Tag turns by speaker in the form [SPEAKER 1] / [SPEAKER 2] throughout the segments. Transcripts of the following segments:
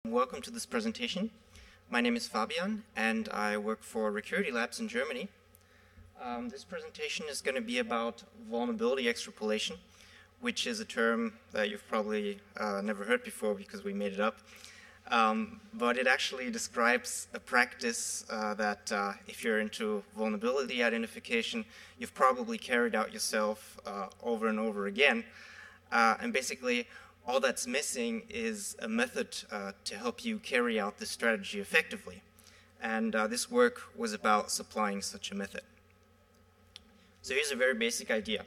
[SPEAKER 1] Welcome to this presentation. My name is Fabian, and I work for Recurity Labs in Germany. This presentation is going to be about vulnerability extrapolation, which is a term that you've probably never heard before because we made it up. But it actually describes a practice that if you're into vulnerability identification, you've probably carried out yourself over and over again. And basically, all that's missing is a method to help you carry out this strategy effectively. And this work was about supplying such a method. So here's a very basic idea.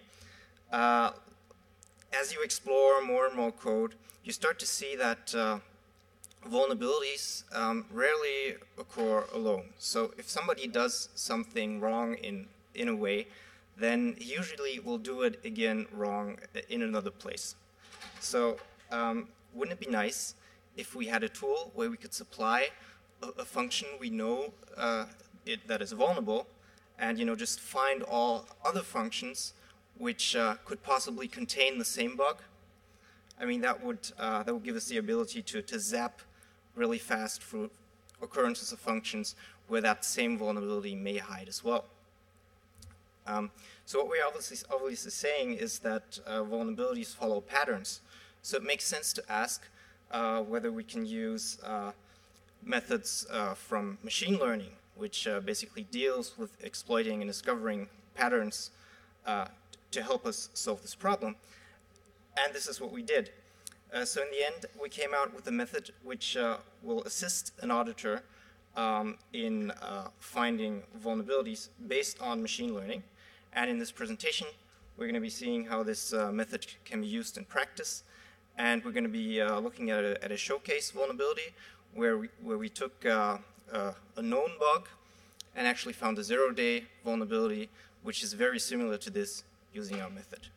[SPEAKER 1] As you explore more and more code, you start to see that vulnerabilities rarely occur alone. So if somebody does something wrong in a way, then he usually will do it again wrong in another place. So wouldn't it be nice if we had a tool where we could supply a function we know that is vulnerable, and just find all other functions which could possibly contain the same bug? I mean, that would give us the ability to zap really fast through occurrences of functions where that same vulnerability may hide as well. So what we're obviously saying is that vulnerabilities follow patterns. So it makes sense to ask whether we can use methods from machine learning, which basically deals with exploiting and discovering patterns to help us solve this problem. And this is what we did. So in the end, we came out with a method which will assist an auditor in finding vulnerabilities based on machine learning. And in this presentation, we're going to be seeing how this method can be used in practice. And we're going to be looking at a showcase vulnerability where we took a known bug and actually found a zero-day vulnerability, which is very similar to this using our method.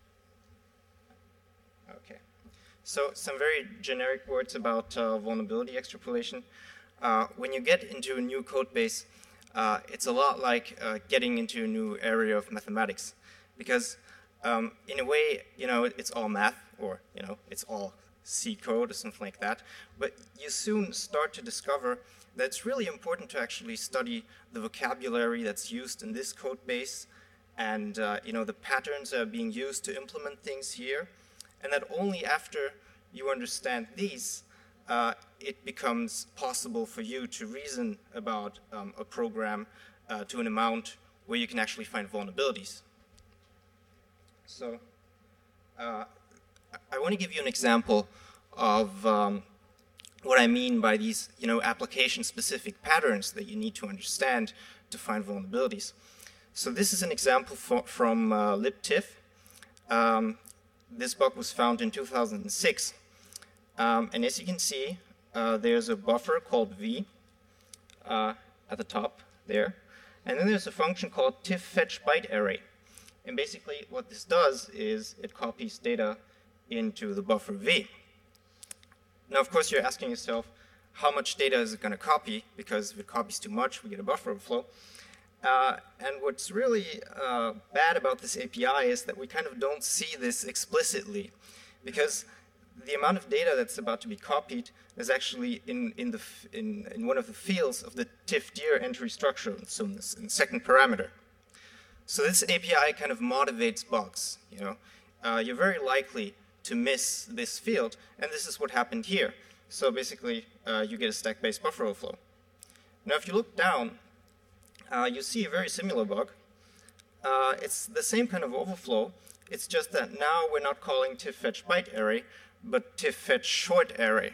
[SPEAKER 1] Okay. So some very generic words about vulnerability extrapolation. When you get into a new code base, it's a lot like getting into a new area of mathematics, because in a way, it's all math, or it's all C code or something like that. But you soon start to discover that it's really important to actually study the vocabulary that's used in this code base, and the patterns that are being used to implement things here, and that only after you understand these, it becomes possible for you to reason about a program to an amount where you can actually find vulnerabilities. So I want to give you an example of what I mean by these application-specific patterns that you need to understand to find vulnerabilities. So this is an example from libtiff. This bug was found in 2006. And as you can see, there's a buffer called v at the top there. And then there's a function called tiffFetchByteArray. And basically what this does is it copies data into the buffer v. Now, of course, you're asking yourself, how much data is it going to copy? Because if it copies too much, we get a buffer overflow. And what's really bad about this API is that we kind of don't see this explicitly, because the amount of data that's about to be copied is actually in one of the fields of the tiffdir entry structure, so in the second parameter. So this API kind of motivates bugs. You're very likely to miss this field, and this is what happened here. So basically, you get a stack-based buffer overflow. Now, if you look down, you see a very similar bug. It's the same kind of overflow. It's just that now we're not calling tiffFetchByteArray, but tiffFetchShortArray.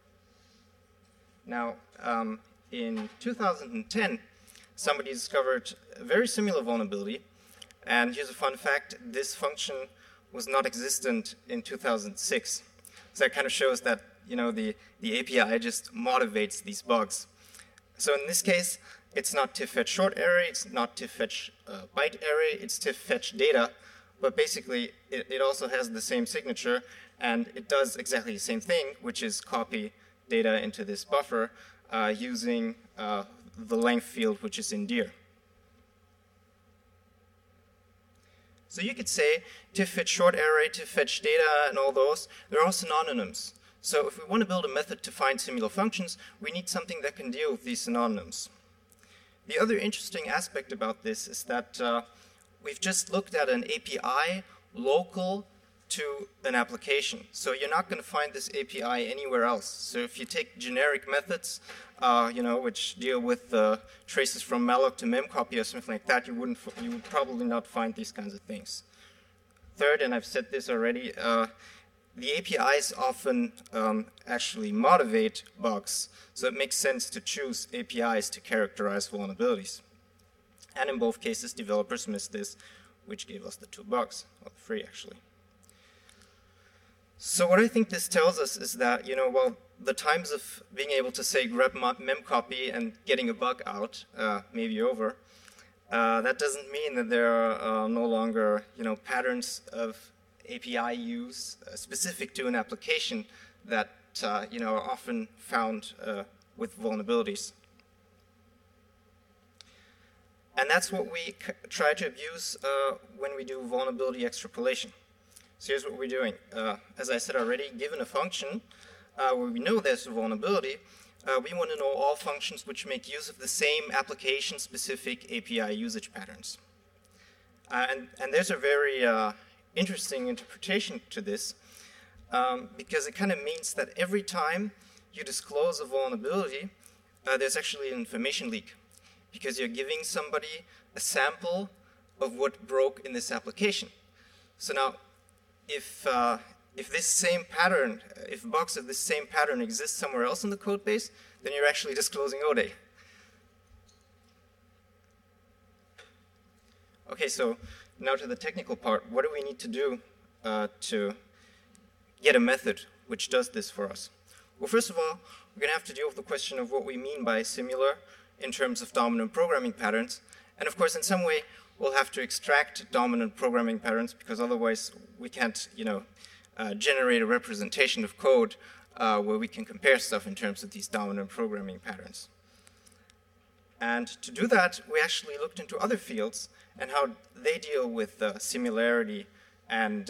[SPEAKER 1] Now, in 2010, somebody discovered a very similar vulnerability. And here's a fun fact. This function was not existent in 2006. So that kind of shows that the API just motivates these bugs. So in this case, it's not tiffFetchShortArray, it's not tiffFetchByteArray, it's tiffFetchData. But basically, it also has the same signature, and it does exactly the same thing, which is copy data into this buffer using the length field, which is in dir. So you could say tiffFetchShortArray, tiffFetchData, and all those, they're all synonyms. So if we want to build a method to find similar functions, we need something that can deal with these synonyms. The other interesting aspect about this is that we've just looked at an API local to an application. So you're not going to find this API anywhere else. So if you take generic methods, which deal with traces from malloc to memcopy or something like that, you would probably not find these kinds of things. Third, and I've said this already, the APIs often actually motivate bugs, so it makes sense to choose APIs to characterize vulnerabilities. And in both cases, developers missed this, which gave us the 2 bugs, or 3 actually. So what I think this tells us is that, while the times of being able to say grep memcopy and getting a bug out may be over, that doesn't mean that there are no longer, patterns of API use specific to an application that are often found with vulnerabilities. And that's what we try to abuse when we do vulnerability extrapolation. So here's what we're doing. As I said already, given a function where we know there's a vulnerability, we want to know all functions which make use of the same application-specific API usage patterns. And there's a very interesting interpretation to this, because it kind of means that every time you disclose a vulnerability, there's actually an information leak, because you're giving somebody a sample of what broke in this application. So now, if this same pattern, if bugs of this same pattern exist somewhere else in the code base, then you're actually disclosing ODE. Okay, so now to the technical part. What do we need to do to get a method which does this for us? Well, first of all, we're going to have to deal with the question of what we mean by similar in terms of dominant programming patterns. And of course, in some way, we'll have to extract dominant programming patterns, because otherwise we can't, generate a representation of code where we can compare stuff in terms of these dominant programming patterns. And to do that, we actually looked into other fields and how they deal with similarity and,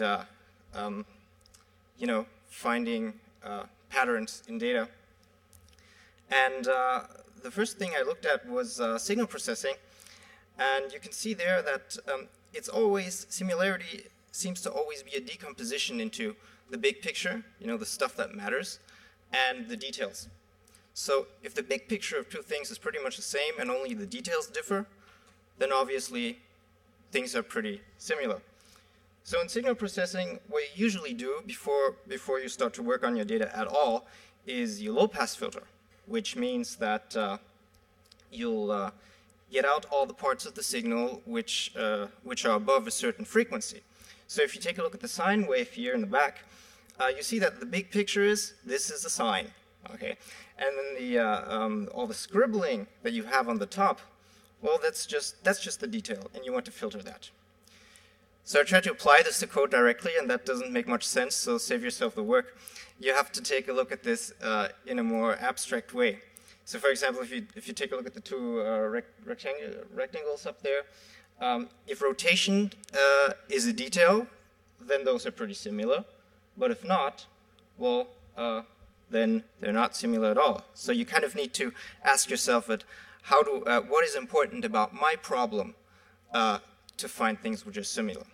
[SPEAKER 1] finding patterns in data. And the first thing I looked at was signal processing. And you can see there that similarity seems to always be a decomposition into the big picture, the stuff that matters, and the details. So if the big picture of two things is pretty much the same and only the details differ, then obviously things are pretty similar. So in signal processing, what you usually do before you start to work on your data at all is you low-pass filter, which means that you'll get out all the parts of the signal which are above a certain frequency. So if you take a look at the sine wave here in the back, you see that the big picture is this is the sine, okay? And then all the scribbling that you have on the top, well, that's just the detail, and you want to filter that. So I tried to apply this to code directly, and that doesn't make much sense, so save yourself the work. You have to take a look at this in a more abstract way. So for example, if you take a look at the two rectangles up there, if rotation is a detail, then those are pretty similar. But if not, well, then they're not similar at all. So you kind of need to ask yourself what is important about my problem to find things which are similar.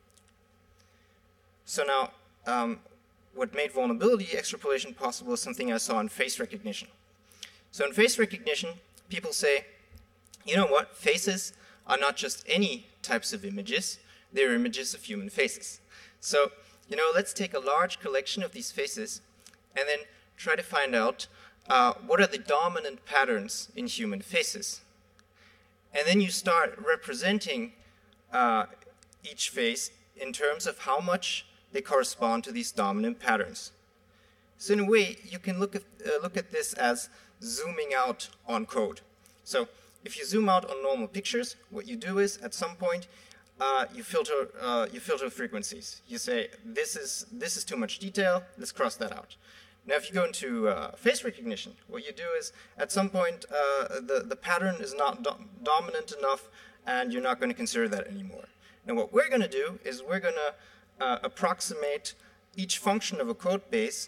[SPEAKER 1] So now, what made vulnerability extrapolation possible is something I saw in face recognition. So in face recognition, people say, you know what, faces are not just any types of images, they're images of human faces. So, let's take a large collection of these faces and then try to find out what are the dominant patterns in human faces. And then you start representing each face in terms of how much they correspond to these dominant patterns. So in a way, you can look at this as zooming out on code. So if you zoom out on normal pictures, what you do is at some point you filter frequencies. You say this is too much detail. Let's cross that out. Now, if you go into face recognition, what you do is at some point the pattern is not dominant enough, and you're not going to consider that anymore. And what we're going to do is we're going to approximate each function of a code base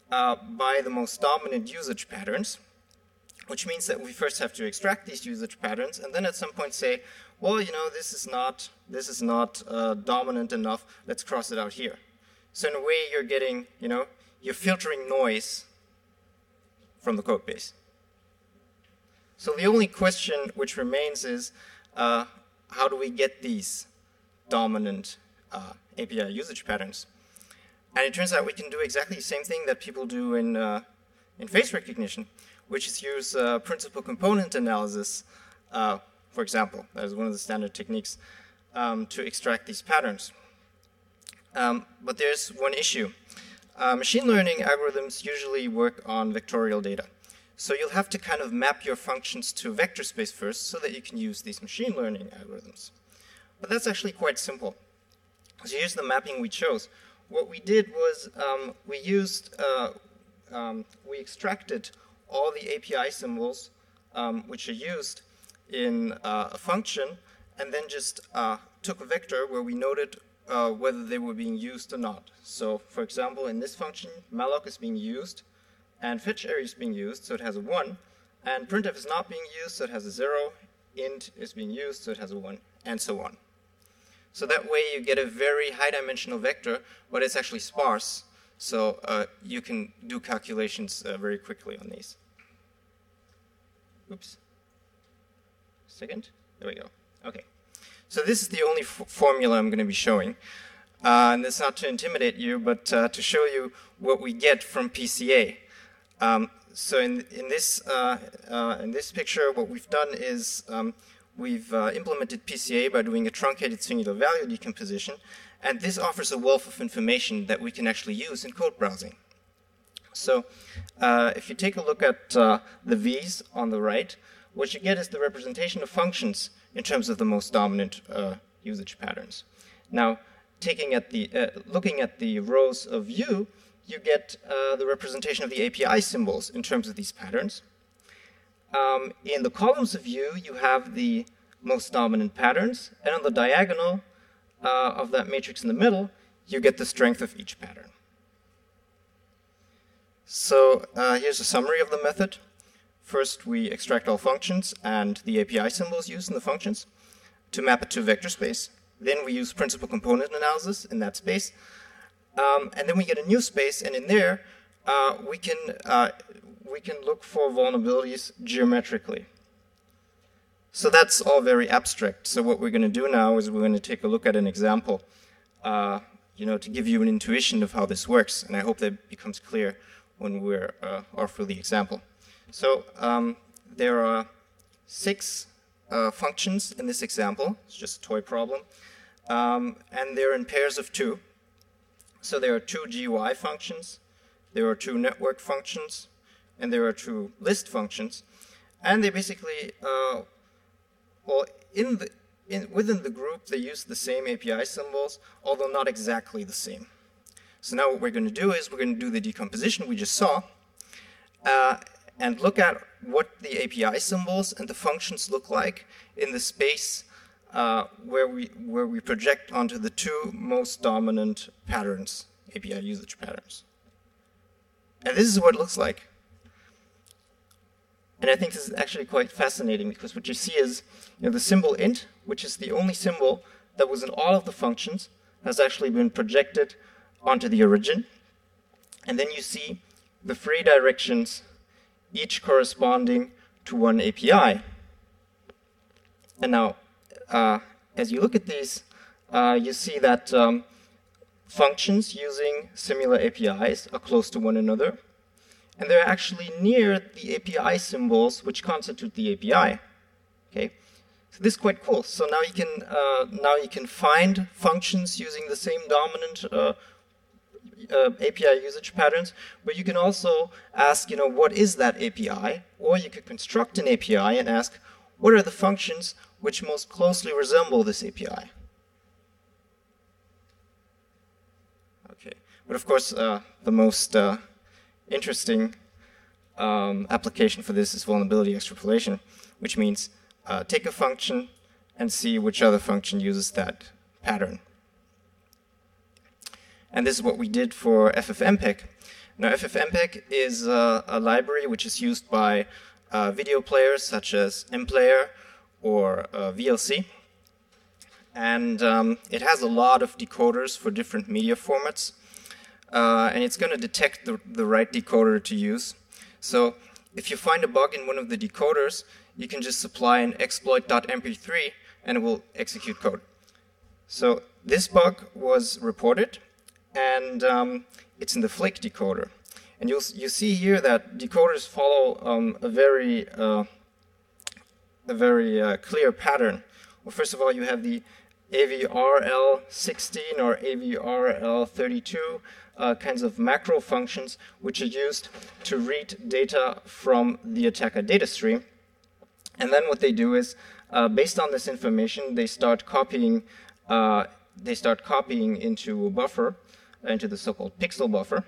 [SPEAKER 1] by the most dominant usage patterns, which means that we first have to extract these usage patterns and then at some point say, well, you know, this is not dominant enough, let's cross it out here. So in a way, you're getting, you know, you're filtering noise from the code base. So the only question which remains is, how do we get these dominant API usage patterns? And it turns out we can do exactly the same thing that people do in face recognition, which is use principal component analysis, for example. That is one of the standard techniques to extract these patterns. But there's one issue. Machine learning algorithms usually work on vectorial data. So you'll have to kind of map your functions to vector space first so that you can use these machine learning algorithms. But that's actually quite simple. So here's the mapping we chose. What we did was we extracted all the API symbols which are used in a function and then just took a vector where we noted whether they were being used or not. So for example, in this function, malloc is being used and fetch array is being used, so it has a 1, and printf is not being used, so it has a 0, int is being used, so it has a 1, and so on. So that way you get a very high-dimensional vector, but it's actually sparse, so you can do calculations very quickly on these. Oops. Second? There we go. Okay. So this is the only formula I'm going to be showing. And it's not to intimidate you, but to show you what we get from PCA. So in this picture, what we've done is we've implemented PCA by doing a truncated singular value decomposition, and this offers a wealth of information that we can actually use in code browsing. So if you take a look at the V's on the right, what you get is the representation of functions in terms of the most dominant usage patterns. Now, looking at the rows of U, you get the representation of the API symbols in terms of these patterns. In the columns of U, you have the most dominant patterns, and on the diagonal of that matrix in the middle, you get the strength of each pattern. So here's a summary of the method. First, we extract all functions and the API symbols used in the functions to map it to vector space. Then we use principal component analysis in that space. And then we get a new space, and in there, we can look for vulnerabilities geometrically. So that's all very abstract. So what we're going to do now is we're going to take a look at an example, to give you an intuition of how this works. And I hope that becomes clear when we're through the example. So there are 6 functions in this example. It's just a toy problem. And they're in pairs of 2. So there are 2 GUI functions, there are 2 network functions, and there are 2 list functions. And they basically, within the group, they use the same API symbols, although not exactly the same. So now what we're going to do is we're going to do the decomposition we just saw, and look at what the API symbols and the functions look like in the space where we project onto the 2 most dominant patterns, API usage patterns. And this is what it looks like. And I think this is actually quite fascinating because what you see is the symbol int, which is the only symbol that was in all of the functions, has actually been projected onto the origin. And then you see the 3 directions, each corresponding to 1 API. And now, as you look at these, you see that functions using similar APIs are close to one another. And they're actually near the API symbols which constitute the API. Okay, so this is quite cool. So now you can find functions using the same dominant API usage patterns, but you can also ask, what is that API? Or you could construct an API and ask, what are the functions which most closely resemble this API? Okay, but of course, the most interesting application for this is vulnerability extrapolation, which means take a function and see which other function uses that pattern. And this is what we did for FFmpeg. Now, FFmpeg is a library which is used by video players such as MPlayer or VLC. And it has a lot of decoders for different media formats. And it's going to detect the right decoder to use. So if you find a bug in one of the decoders, you can just supply an exploit.mp3 and it will execute code. So this bug was reported, and it's in the Flick decoder. And you see here that decoders follow a very clear pattern. Well, first of all, you have the AVRL16 or AVRL32 kinds of macro functions which are used to read data from the attacker data stream. And then what they do is, based on this information, they start copying into a buffer, into the so-called pixel buffer,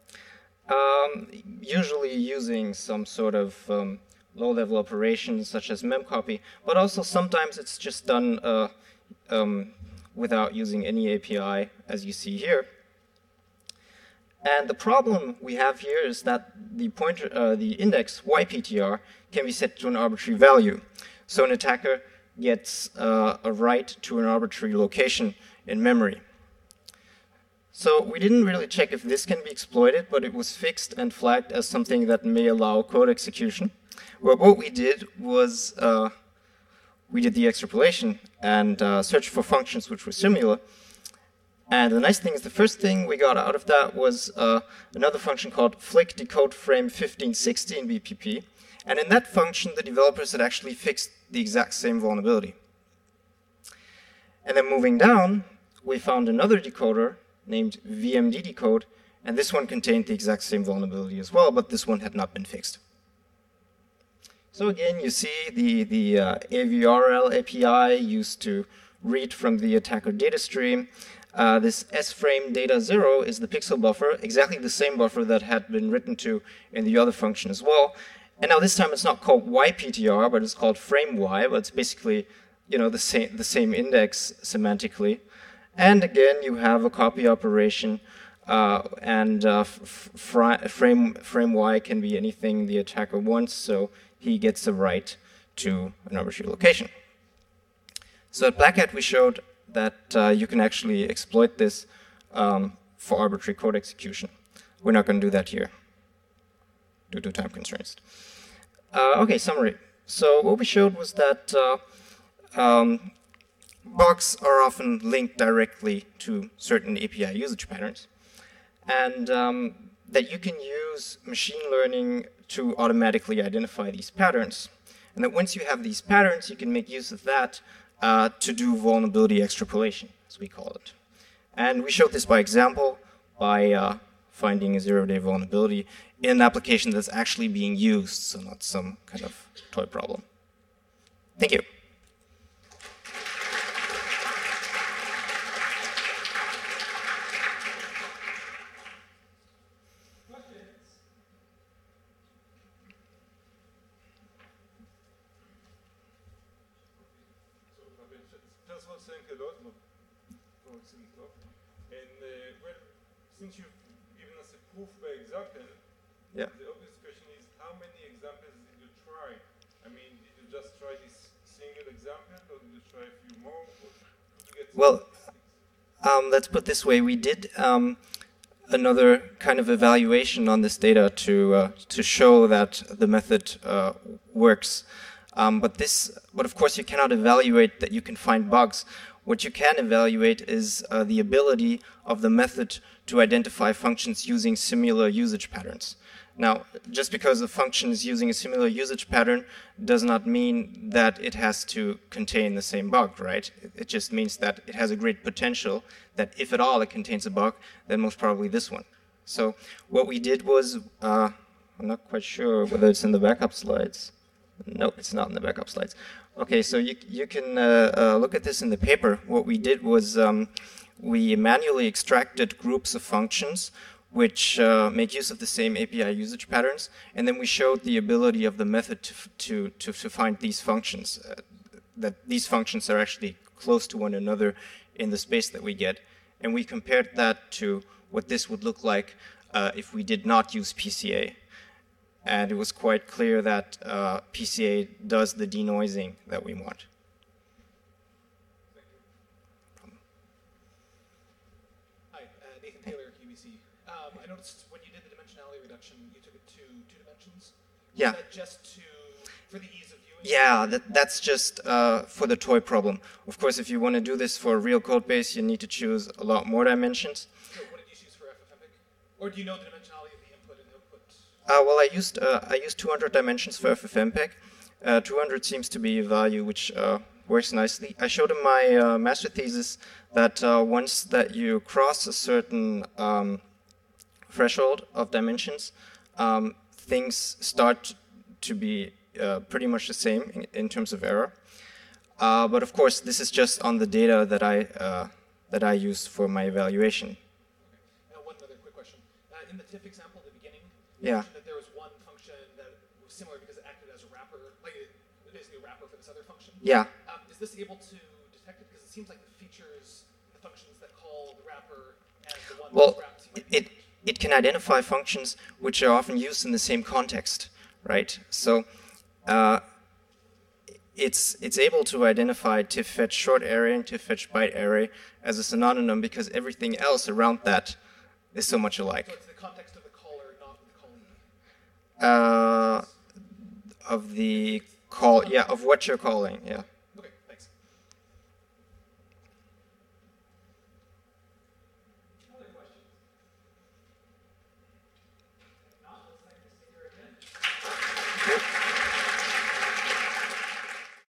[SPEAKER 1] usually using some sort of low-level operations such as memcopy, but also sometimes it's just done without using any API, as you see here. And the problem we have here is that the index yptr can be set to an arbitrary value. So an attacker gets a write to an arbitrary location in memory. So we didn't really check if this can be exploited, but it was fixed and flagged as something that may allow code execution. Well, what we did was we did the extrapolation and searched for functions which were similar. And the nice thing is the first thing we got out of that was another function called flick decode frame 1560 in BPP. And in that function, the developers had actually fixed the exact same vulnerability. And then moving down, we found another decoder named VMD decode, and this one contained the exact same vulnerability as well, but this one had not been fixed. So again, you see the AVRL API used to read from the attacker data stream. This sframe data 0 is the pixel buffer, exactly the same buffer that had been written to in the other function as well. And now this time it's not called yptr, but it's called frame y, but it's basically the same index semantically. And again, you have a copy operation, and frame y can be anything the attacker wants, so he gets a write to an arbitrary location. So at Black Hat we showed that you can actually exploit this for arbitrary code execution. We're not going to do that here due to time constraints. Okay, summary. So what we showed was that bugs are often linked directly to certain API usage patterns, and that you can use machine learning to automatically identify these patterns. And that once you have these patterns, you can make use of that to do vulnerability extrapolation, as we call it. And we showed this by example by finding a zero-day vulnerability in an application that's actually being used, so not some kind of toy problem. Thank you.
[SPEAKER 2] Thank you a lot for excellent talk. And well, since you've given us a proof by example,
[SPEAKER 1] yeah.
[SPEAKER 2] The obvious question is, how many examples did you try? I mean, did you just try this single example, or did you try a few more?
[SPEAKER 1] Well, let's put it this way. We did another kind of evaluation on this data to show that the method works. But of course you cannot evaluate that you can find bugs. What you can evaluate is the ability of the method to identify functions using similar usage patterns. Now, just because a function is using a similar usage pattern does not mean that it has to contain the same bug, right? It just means that it has a great potential that if at all it contains a bug, then most probably this one. So what we did was, I'm not quite sure whether it's in the backup slides. No, it's not in the backup slides. Okay, so you can look at this in the paper. What we did was we manually extracted groups of functions which make use of the same API usage patterns, and then we showed the ability of the method to find these functions, that these functions are actually close to one another in the space that we get. And we compared that to what this would look like if we did not use PCA. And it was quite clear that PCA does the denoising that we want.
[SPEAKER 3] Hi, Nathan Taylor, QVC. I noticed when you did the dimensionality reduction, you took it to 2 dimensions.
[SPEAKER 1] Yeah.
[SPEAKER 3] Was that just for the ease of viewing?
[SPEAKER 1] Yeah, that's just for the toy problem. Of course, if you want to do this for a real code base, you need to choose a lot more dimensions.
[SPEAKER 3] So what did you choose for FFmpeg? Or do you know the dimensionality of the input and output?
[SPEAKER 1] Well, I used 200 dimensions for FFmpeg. 200 seems to be a value which works nicely. I showed in my master thesis that once that you cross a certain threshold of dimensions, things start to be pretty much the same in terms of error. But of course, this is just on the data that I used for my evaluation.
[SPEAKER 3] Okay. One other quick question. In the TIFF example at the beginning, you
[SPEAKER 1] Yeah.
[SPEAKER 3] mentioned that there was one function that was similar because it acted as a wrapper, like basically a wrapper for this other function.
[SPEAKER 1] Yeah.
[SPEAKER 3] Is this able to detect it? Because it seems like the features, the functions that call the wrapper as the one
[SPEAKER 1] Well,
[SPEAKER 3] that's wrapped seem like
[SPEAKER 1] it can identify functions which are often used in the same context, right? So it's able to identify TIFF-fetch short array and TIFF-fetch byte array as a synonym because everything else around that is so much
[SPEAKER 3] So
[SPEAKER 1] alike.
[SPEAKER 3] it's the context of the caller, not the calling.
[SPEAKER 1] Of the call, yeah, of what you're calling, yeah.